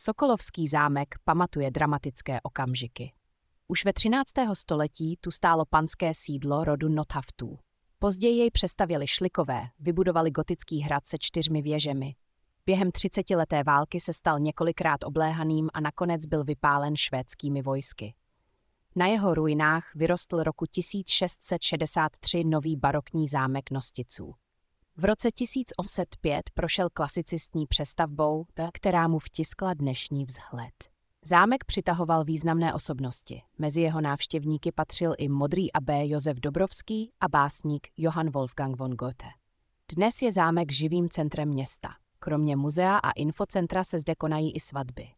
Sokolovský zámek pamatuje dramatické okamžiky. Už ve 13. století tu stálo panské sídlo rodu Nothaftů. Později jej přestavěli Šlikové, vybudovali gotický hrad se 4 věžemi. Během 30leté války se stal několikrát obléhaným a nakonec byl vypálen švédskými vojsky. Na jeho ruinách vyrostl roku 1663 nový barokní zámek Nosticů. V roce 1805 prošel klasicistní přestavbou, která mu vtiskla dnešní vzhled. Zámek přitahoval významné osobnosti. Mezi jeho návštěvníky patřil i modrý abbé Josef Dobrovský a básník Johann Wolfgang von Goethe. Dnes je zámek živým centrem města. Kromě muzea a infocentra se zde konají i svatby.